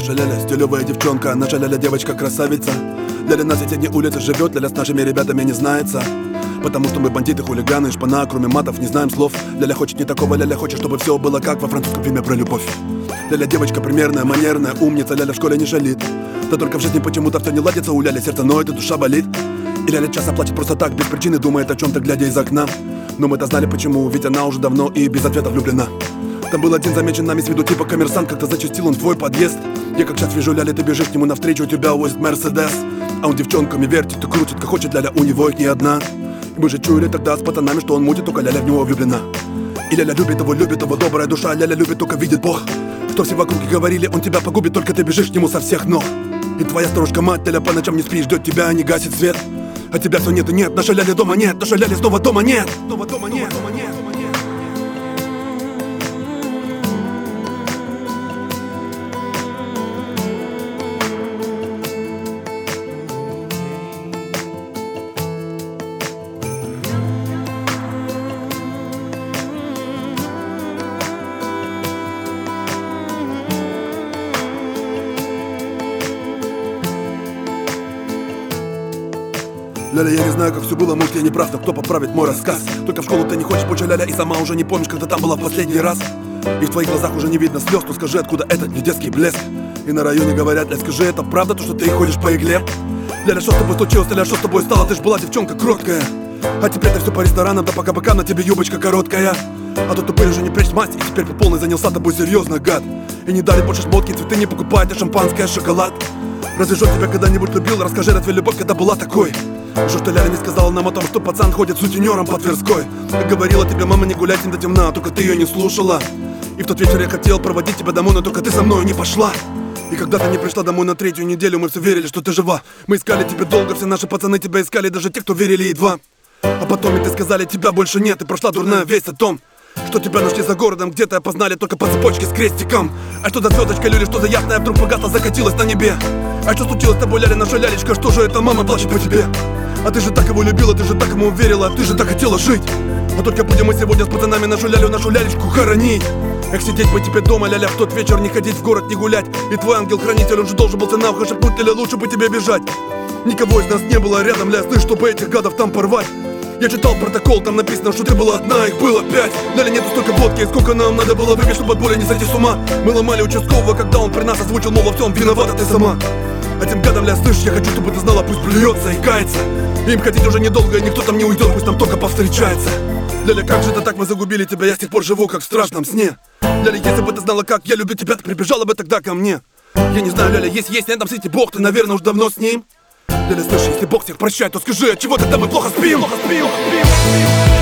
наша Ляля, стилевая девчонка, наша Ляля девочка-красавица. Ляля на соседней улице живет, Ляля с нашими ребятами не знается. Потому что мы бандиты, хулиганы, шпана, кроме матов не знаем слов. Ляля хочет не такого, Ляля хочет, чтобы все было как во французском фильме про любовь. Ляля девочка примерная, манерная, умница, Ляля в школе не шалит. Да только в жизни почему-то все не ладится, у Ляли сердце ноет и душа болит. И Ляля часто плачет просто так, без причины, думает о чем-то, глядя из окна. Но мы-то знали почему, ведь она уже давно и без ответа влюблена. Там был один замечен нами с виду типа коммерсант, как-то зачастил он твой подъезд. Я как сейчас вижу, Ляля, ты бежишь к нему навстречу, у тебя возит Мерседес. А он девчонками вертит и крутит, как хочет, Ляля, у него их не одна. И мы же чуяли тогда с пацанами, что он мутит, только Ляля в него влюблена. И Ляля любит его добрая душа, Ляля любит, только видит Бог. Что все вокруг и говорили, он тебя погубит, только ты бежишь к нему со всех ног. И твоя старушка-мать, Ляля, по ночам не спишь, ждет тебя, не гасит свет. А тебя все нет и нет, наша Ляля дома нет, наша Ляля снова дома нет. Снова дома нет, дома нет. Ляля, я не знаю, как все было, может я не прав, но кто поправит мой рассказ? Только в школу ты не хочешь больше, Ляля, и сама уже не помнишь, когда там была в последний раз. И в твоих глазах уже не видно слез, но скажи, откуда этот недетский блеск? И на районе говорят, Ляля, скажи, это правда, то, что ты ходишь по игле? Ляля, что с тобой случилось, Ляля, что с тобой стало? Ты ж была девчонка кроткая. А теперь-то все по ресторанам, да пока-пока на тебе юбочка короткая. А тот тупый уже не прячь масть, и теперь по полной занялся тобой серьезно, гад. И не дали больше шмотки, цветы не покупают, а шампанское, шоколад. Разве Жор тебя когда-нибудь любил? Расскажи, разве любовь когда была такой? Что Ляля не сказала нам о том, что пацан ходит сутенером по Тверской. Как говорила тебе мама, не гулять им до темна, только ты ее не слушала. И в тот вечер я хотел проводить тебя домой, но только ты со мной не пошла. И когда ты не пришла домой на третью неделю, мы все верили, что ты жива. Мы искали тебя долго, все наши пацаны тебя искали, даже те, кто верили едва. А потом и ты сказали, тебя больше нет, и прошла дурная весть о том, что тебя нашли за городом, где-то опознали только по цепочке с крестиком. А что за звездочка, Люля, что за ясная вдруг погасла, закатилась на небе? А что случилось с тобой, Ляля, наша Лялечка, что же это мама плачет по тебе? А ты же так его любила, ты же так ему верила, ты же так хотела жить. А только будем мы сегодня с пацанами нашу Лялю, нашу Лялечку хоронить. Эх, сидеть мы теперь дома, Ляля, в тот вечер не ходить в город, не гулять. И твой ангел-хранитель, он же должен был на ухо шепнуть, Ляля, лучше бы тебе бежать. Никого из нас не было рядом, Ля, слышь, чтобы этих гадов там порвать. Я читал протокол, там написано, что ты была одна, их было 5. Ляля, нету столько водки, и сколько нам надо было выпить, чтобы от боли не сойти с ума. Мы ломали участкового, когда он при нас озвучил, мол, во всем виновата ты сама. А тем гадам, Ля, слышь, я хочу, чтобы ты знала, пусть плюется и кается. Им ходить уже недолго, и никто там не уйдет, пусть там только повстречается. Ляля, как же это так, мы загубили тебя, я с тех пор живу, как в страшном сне. Ляля, если бы ты знала, как я люблю тебя, ты прибежала бы тогда ко мне. Я не знаю, Ляля, есть на этом свете Бог, ты, наверное, уж давно с ним. Ляля, слышь, если Бог всех прощает, то скажи, от чего тогда мы плохо спим? Плохо спим.